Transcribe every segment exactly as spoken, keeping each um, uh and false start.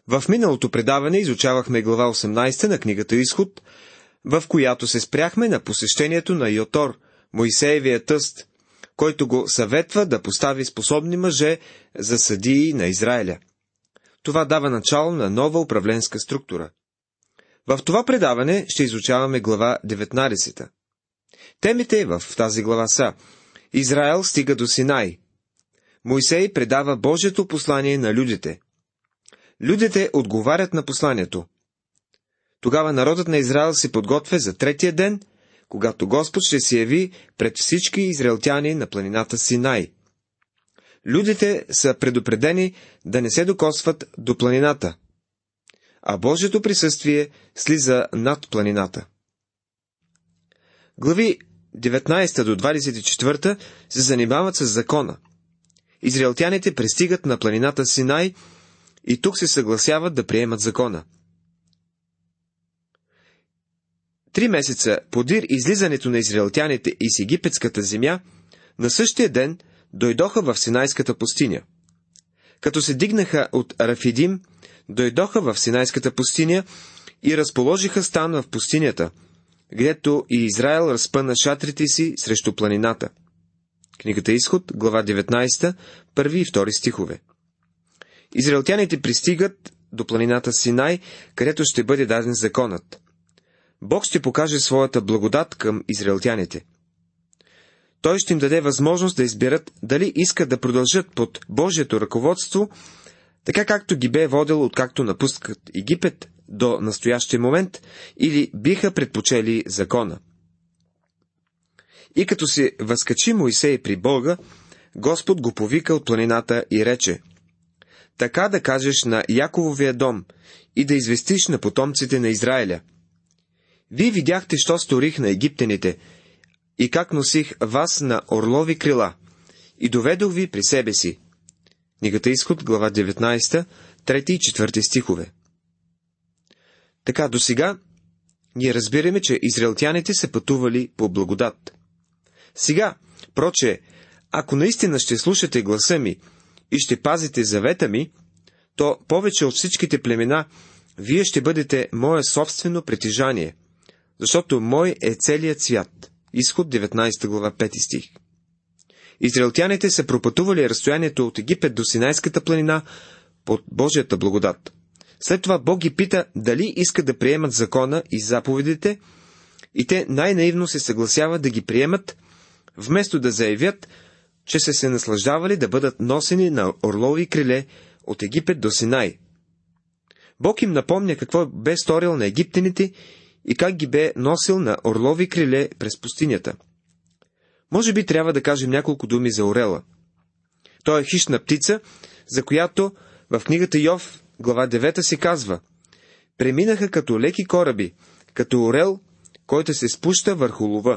В миналото предаване изучавахме глава осемнадесета на книгата Изход, в която се спряхме на посещението на Йотор, Моисеевия тъст, който го съветва да постави способни мъже за съдии на Израиля. Това дава начало на нова управленска структура. В това предаване ще изучаваме глава деветнадесета. Темите в тази глава са: Израел стига до Синай. Моисей предава Божието послание на людите. Людите отговарят на посланието. Тогава народът на Израел се подготвя за третия ден, когато Господ ще се яви пред всички израелтяни на планината Синай. Людите са предупредени да не се докосват до планината, а Божието присъствие слиза над планината. Глави деветнадесета до двадесет и четвърта се занимават с закона. Израелтяните пристигат на планината Синай и тук се съгласяват да приемат закона. Три месеца подир излизането на израелтяните из египетската земя, на същия ден дойдоха в Синайската пустиня. Като се дигнаха от Рафидим, дойдоха в Синайската пустиня и разположиха стан в пустинята, където и Израел разпъна шатрите си срещу планината. Книгата Изход, глава деветнадесета, първи и втори стихове. Израелтяните пристигат до планината Синай, където ще бъде даден законът. Бог ще покаже своята благодат към израелтяните. Той ще им даде възможност да изберат дали искат да продължат под Божието ръководство, така както ги бе водил откакто напускат Египет до настоящия момент, или биха предпочели закона. И като се възкачи Моисей при Бога, Господ го повика от планината и рече: така да кажеш на Якововия дом и да известиш на потомците на Израиля: вие видяхте, що сторих на египтяните и как носих вас на орлови крила и доведох ви при себе си. Книгата Изход, глава деветнадесета, трети и четвърти стихове. Така, досега ние разбираме, че израелтяните са пътували по благодат. Сега, проче, ако наистина ще слушате гласа ми и ще пазите завета ми, то повече от всичките племена вие ще бъдете мое собствено притежание, защото мой е целият свят. Изход деветнадесета глава, пети стих. Израелтяните са пропътували разстоянието от Египет до Синайската планина под Божията благодат. След това Бог ги пита дали искат да приемат закона и заповедите, и те най-наивно се съгласяват да ги приемат, вместо да заявят, че са се наслаждавали да бъдат носени на орлови криле от Египет до Синай. Бог им напомня какво бе сторил на египтяните и как ги бе носил на орлови криле през пустинята. Може би трябва да кажем няколко думи за орела. Той е хищна птица, за която в книгата Йов, глава девета се казва: преминаха като леки кораби, като орел, който се спуща върху лова.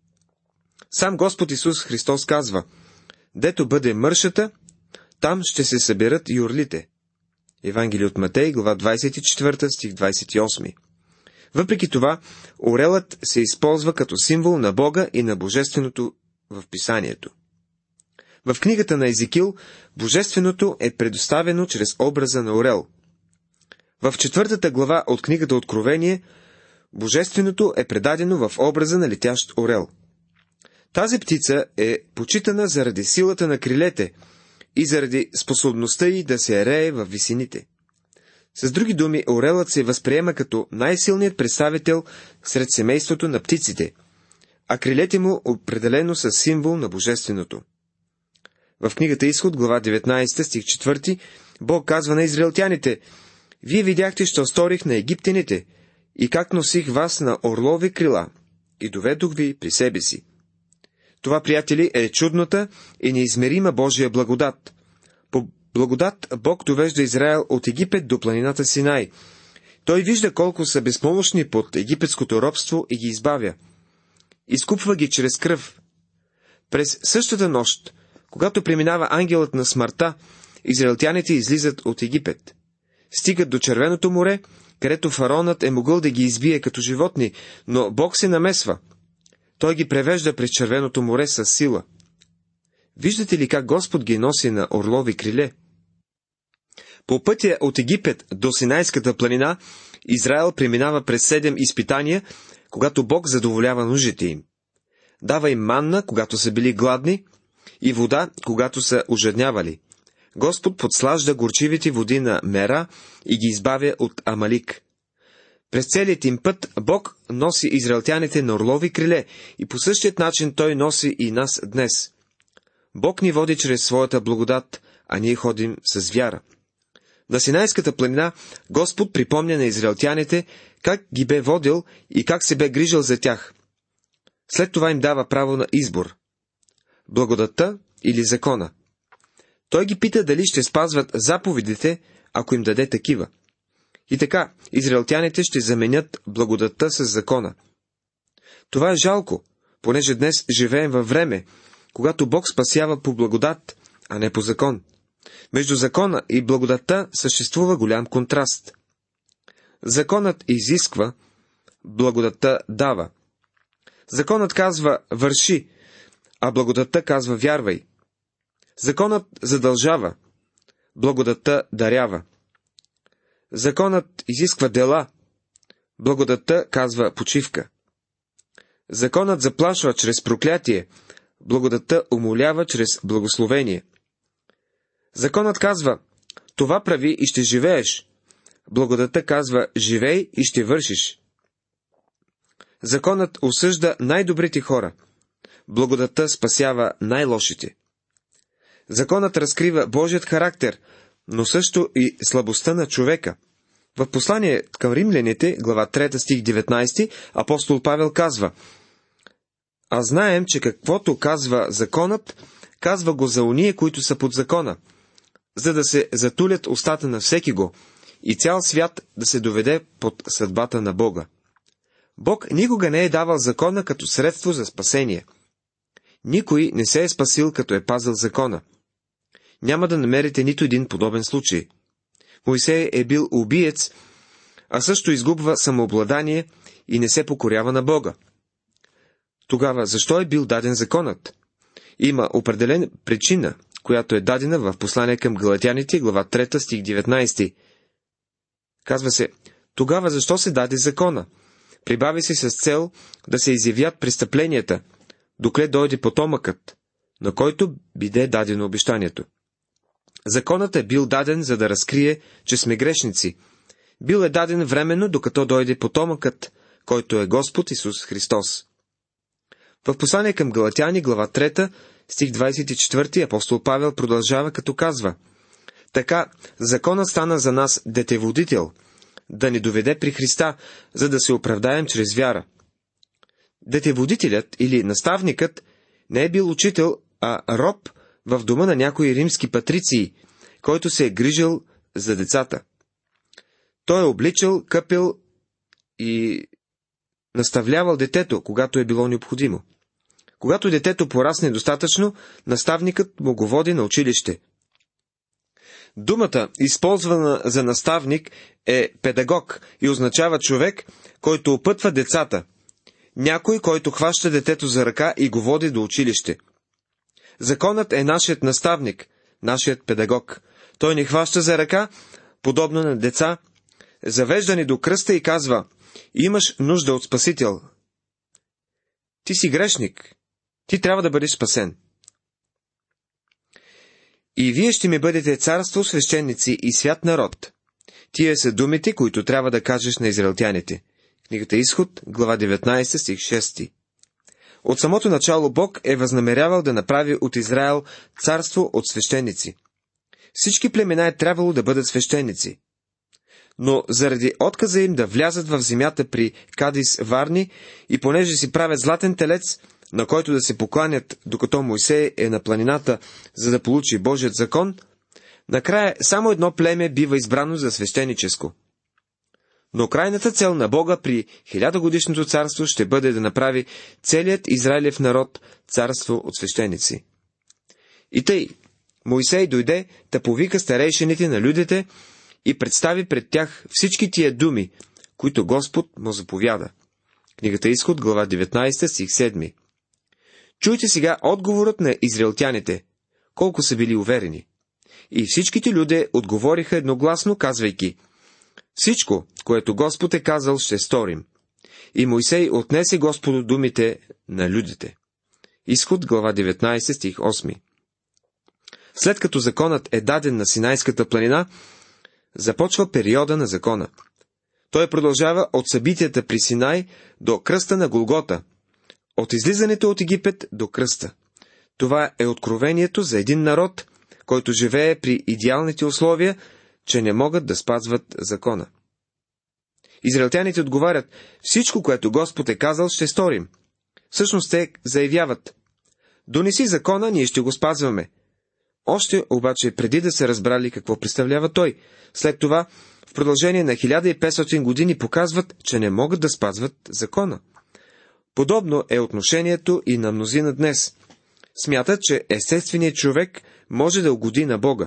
Сам Господ Исус Христос казва: дето бъде мършата, там ще се съберат и орлите. Евангелие от Матей, глава двадесет и четвърта, стих двадесет и осми. Въпреки това, орелът се използва като символ на Бога и на Божественото в Писанието. В книгата на Езекил Божественото е предоставено чрез образа на орел. В четвъртата глава от книгата Откровение Божественото е предадено в образа на летящ орел. Тази птица е почитана заради силата на крилете и заради способността й да се рее във висините. С други думи, орелът се възприема като най-силният представител сред семейството на птиците, а крилете му определено са символ на Божественото. В книгата Изход, глава деветнадесета, стих четвърти, Бог казва на израелтяните: вие видяхте, що сторих на египтяните и как носих вас на орлови крила и доведох ви при себе си. Това, приятели, е чудната и неизмерима Божия благодат. По благодат Бог довежда Израел от Египет до планината Синай. Той вижда колко са безпомощни под египетското робство и ги избавя. Изкупва ги чрез кръв. През същата нощ, когато преминава ангелът на смъртта, израелтяните излизат от Египет. Стигат до Червеното море, където фараонът е могъл да ги избие като животни, но Бог се намесва. Той ги превежда през Червеното море със сила. Виждате ли как Господ ги носи на орлови криле? По пътя от Египет до Синайската планина, Израел преминава през седем изпитания, когато Бог задоволява нуждите им. Дава им манна, когато са били гладни, и вода, когато са ожеднявали. Господ подслажда горчивите води на Мера и ги избавя от Амалик. През целият им път Бог носи израелтяните на орлови криле и по същият начин Той носи и нас днес. Бог ни води чрез своята благодат, а ние ходим с вяра. На Синайската планина Господ припомня на израелтяните как ги бе водил и как се бе грижил за тях. След това им дава право на избор. Благодатта или закона. Той ги пита дали ще спазват заповедите, ако им даде такива. И така, израелтяните ще заменят благодатта с закона. Това е жалко, понеже днес живеем във време, когато Бог спасява по благодат, а не по закон. Между закона и благодатта съществува голям контраст. Законът изисква, благодатта дава. Законът казва върши, а благодатта казва вярвай. Законът задължава, благодатта дарява. Законът изисква дела, благодатта казва почивка. Законът заплашва чрез проклятие, благодатта умолява чрез благословение. Законът казва, това прави и ще живееш. Благодатта казва, живей и ще вършиш. Законът осъжда най-добрите хора. Благодатта спасява най-лошите. Законът разкрива Божият характер, но също и слабостта на човека. В послание към римляните, глава трета, стих деветнайсети, апостол Павел казва: А знаем, че каквото казва законът, казва го за ония, които са под закона, за да се затулят устата на всеки го и цял свят да се доведе под съдбата на Бога. Бог никога не е давал закона като средство за спасение. Никой не се е спасил, като е пазил закона. Няма да намерите нито един подобен случай. Мойсей е бил убиец, а също изгубва самообладание и не се покорява на Бога. Тогава защо е бил даден законът? Има определена причина, която е дадена в послание към Галатяните, глава трета, стих деветнайсети. Казва се: тогава защо се даде закона? Прибави се с цел да се изявят престъпленията, докле дойде потомъкът, на който биде дадено обещанието. Законът е бил даден, за да разкрие, че сме грешници. Бил е даден временно, докато дойде потомъкът, който е Господ Исус Христос. В послание към Галатяни, глава трета, стих двайсет и четвърти, апостол Павел продължава, като казва: така, законът стана за нас детеводител, да ни доведе при Христа, за да се оправдаем чрез вяра. Детеводителят или наставникът не е бил учител, а роб в дома на някои римски патриции, който се е грижил за децата. Той е обличал, къпил и наставлявал детето, когато е било необходимо. Когато детето порасне достатъчно, наставникът му го води на училище. Думата, използвана за наставник, е педагог и означава човек, който опътва децата, някой, който хваща детето за ръка и го води до училище. Законът е нашият наставник, нашият педагог. Той ни хваща за ръка, подобно на деца, завежда ни до кръста и казва: имаш нужда от Спасител. Ти си грешник. Ти трябва да бъдеш спасен. И вие ще ми бъдете царство, свещеници и свят народ. Тия са думите, които трябва да кажеш на израелтяните. Книгата Изход, глава деветнайсета, стих шести. От самото начало Бог е възнамерявал да направи от Израел царство от свещеници. Всички племена е трябвало да бъдат свещеници. Но заради отказа им да влязат в земята при Кадис Варни и понеже си правят златен телец, на който да се покланят, докато Мойсей е на планината, за да получи Божият закон, накрая само едно племе бива избрано за свещеническо. Но крайната цел на Бога при хилядогодишното царство ще бъде да направи целият Израилев народ царство от свещеници. И тъй, Мойсей дойде да повика старейшините на людите и представи пред тях всички тия думи, които Господ му заповяда. Книгата Изход, глава деветнайсета, стих седми. Чуйте сега отговорът на израелтяните, колко са били уверени. И всичките люди отговориха едногласно, казвайки: всичко, което Господ е казал, ще сторим. И Мойсей отнесе Господу думите на людите. Изход, глава деветнайсета, стих осми. След като законът е даден на Синайската планина, започва периода на закона. Той продължава от събитията при Синай до кръста на Голгота, от излизането от Египет до кръста. Това е откровението за един народ, който живее при идеалните условия, че не могат да спазват закона. Израелтяните отговарят: всичко, което Господ е казал, ще сторим. Всъщност те заявяват: донеси закона, ние ще го спазваме. Още обаче преди да са разбрали какво представлява той. След това, в продължение на хиляда и петстотин години показват, че не могат да спазват закона. Подобно е отношението и на мнозина днес. Смятат, че естественият човек може да угоди на Бога.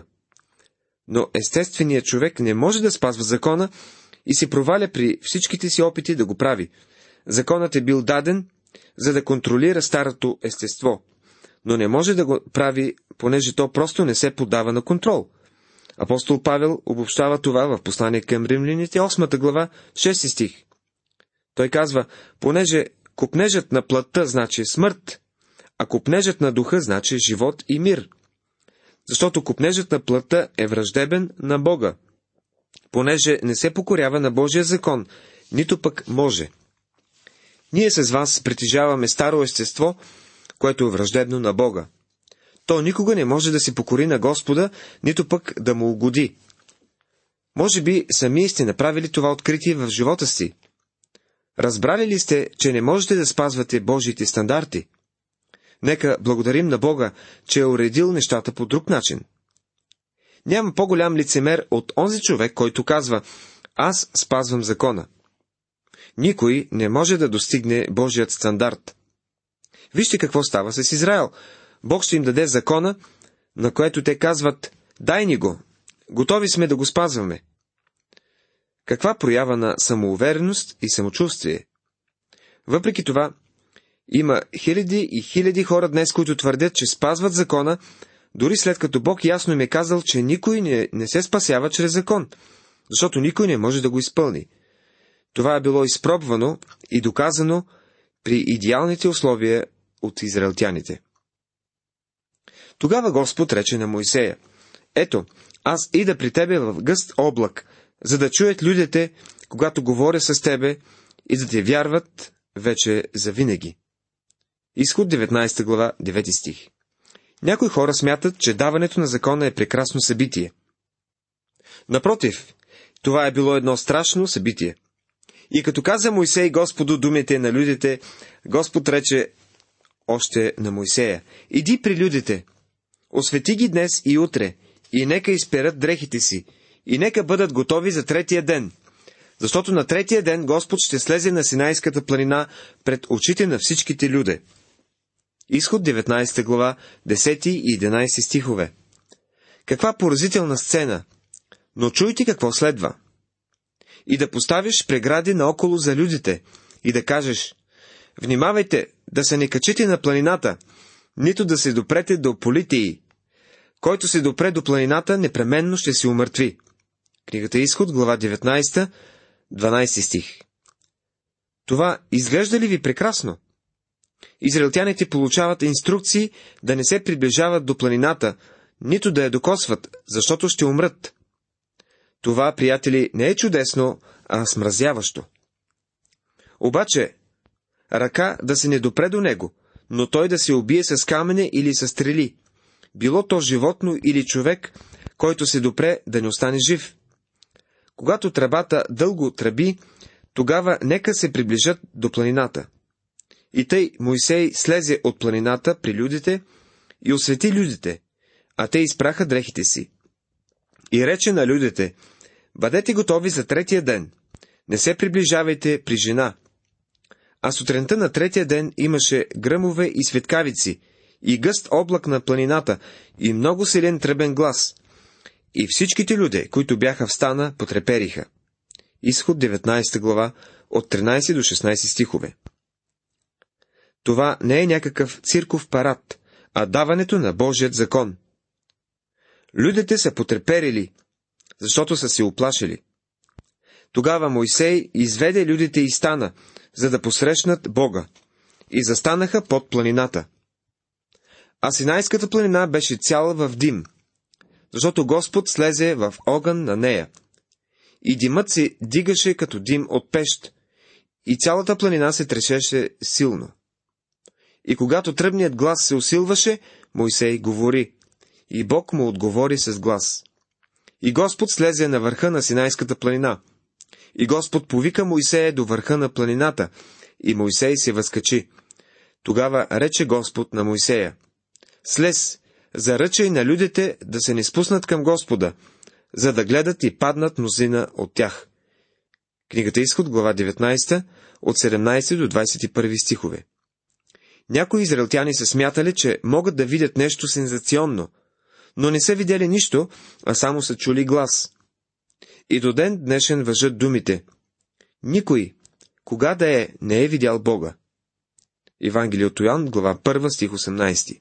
Но естественият човек не може да спазва закона и се проваля при всичките си опити да го прави. Законът е бил даден, за да контролира старото естество, но не може да го прави, понеже то просто не се поддава на контрол. Апостол Павел обобщава това в послание към римляните, осмата глава, шести стих. Той казва: понеже копнежът на плътта значи смърт, а копнежът на духа значи живот и мир. Защото копнежът на плътта е враждебен на Бога, понеже не се покорява на Божия закон, нито пък може. Ние с вас притежаваме старо естество, което е враждебно на Бога. То никога не може да се покори на Господа, нито пък да му угоди. Може би сами сте направили това откритие в живота си. Разбрали ли сте, че не можете да спазвате Божиите стандарти? Нека благодарим на Бога, че е уредил нещата по друг начин. Няма по-голям лицемер от онзи човек, който казва: аз спазвам закона. Никой не може да достигне Божият стандарт. Вижте какво става с Израел. Бог ще им даде закона, на което те казват: дай ни го, готови сме да го спазваме. Каква проява на самоувереност и самочувствие! Въпреки това, има хиляди и хиляди хора днес, които твърдят, че спазват закона, дори след като Бог ясно им е казал, че никой не, не се спасява чрез закон, защото никой не може да го изпълни. Това е било изпробвано и доказано при идеалните условия от израелтяните. Тогава Господ рече на Мойсея: ето, аз ида при тебе в гъст облак, за да чуят людите, когато говоря с тебе, и да те вярват вече завинаги. Изход деветнайсета глава, девети стих. Някои хора смятат, че даването на закона е прекрасно събитие. Напротив, това е било едно страшно събитие. И като каза Мойсей Господу думите на людите, Господ рече още на Мойсея: иди при людите, освети ги днес и утре, и нека изперат дрехите си, и нека бъдат готови за третия ден, защото на третия ден Господ ще слезе на Синайската планина пред очите на всичките люде. Изход деветнайсета глава, десети и единайсети стихове. Каква поразителна сцена! Но чуйте какво следва. И да поставиш прегради наоколо за людите, и да кажеш: внимавайте да се не качите на планината, нито да се допрете до Политии. Който се допре до планината, непременно ще се умъртви. Книгата Изход, глава деветнайсета, дванайсети стих. Това изглежда ли ви прекрасно? Израелтяните получават инструкции да не се приближават до планината, нито да я докосват, защото ще умрат. Това, приятели, не е чудесно, а смразяващо. Обаче, ръка да се не допре до него, но той да се убие с камъне или с стрели, било то животно или човек, който се допре да не остане жив. Когато тръбата дълго тръби, тогава нека се приближат до планината. И тъй Мойсей слезе от планината при людите и освети людите, а те изпраха дрехите си. И рече на людите: бъдете готови за третия ден, не се приближавайте при жена. А сутринта на третия ден имаше гръмове и светкавици, и гъст облак на планината, и много силен тръбен глас. И всичките люди, които бяха в стана, потрепериха. Изход деветнайсета глава, от тринайсети до шестнайсети стихове. Това не е някакъв цирков парад, а даването на Божият закон. Людите са потреперили, защото са се уплашили. Тогава Мойсей изведе людите и стана, за да посрещнат Бога, и застанаха под планината. А Синайската планина беше цяла в дим, защото Господ слезе в огън на нея. И димът се дигаше като дим от пещ, и цялата планина се трешеше силно. И когато тръбният глас се усилваше, Мойсей говори, и Бог му отговори с глас. И Господ слезе на върха на Синайската планина. И Господ повика Мойсея до върха на планината, и Мойсей се възкачи. Тогава рече Господ на Мойсея: слез, заръчай на людите да се не спуснат към Господа, за да гледат и паднат мнозина от тях. Книгата Изход, глава деветнайсета, от седемнайсети до двайсет и първи стихове. Някои израелтяни се смятали, че могат да видят нещо сензационно, но не са видели нищо, а само са чули глас. И до ден днешен важат думите: никой, кога да е, не е видял Бога. Евангелие от Йоан, глава първа, стих осемнайсети.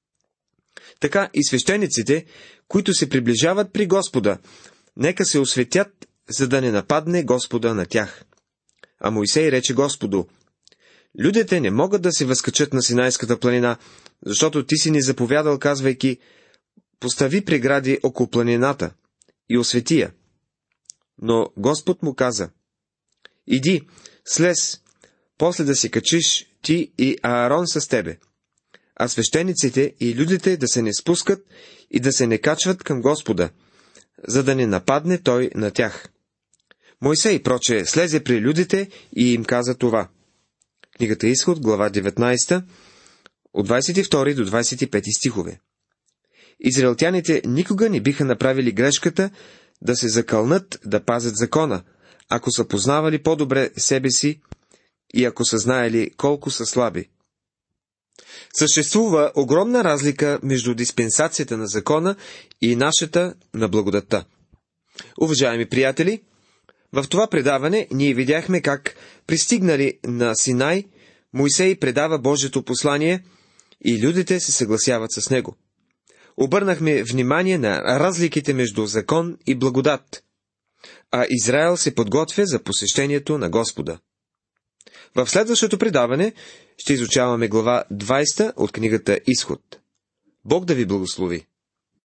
Така и свещениците, които се приближават при Господа, нека се осветят, за да не нападне Господа на тях. А Мойсей рече Господу: людите не могат да се възкачат на Синайската планина, защото ти си ни заповядал, казвайки: постави прегради около планината и освети я. Но Господ му каза: иди, слез, после да се качиш ти и Аарон с тебе, а свещениците и людите да се не спускат и да се не качват към Господа, за да не нападне той на тях. Мойсей, проче, слезе при людите и им каза това. Книгата Изход, глава деветнайсета, от двайсет и втори до двайсет и пети стихове. Израелтяните никога не биха направили грешката да се закълнат да пазят закона, ако са познавали по-добре себе си и ако са знаели колко са слаби. Съществува огромна разлика между диспенсацията на закона и нашата на благодатта. Уважаеми приятели, в това предаване ние видяхме как, пристигнали на Синай, Мойсей предава Божието послание и людите се съгласяват с него. Обърнахме внимание на разликите между закон и благодат, а Израел се подготвя за посещението на Господа. В следващото предаване ще изучаваме глава двайсета от книгата Изход. Бог да ви благослови!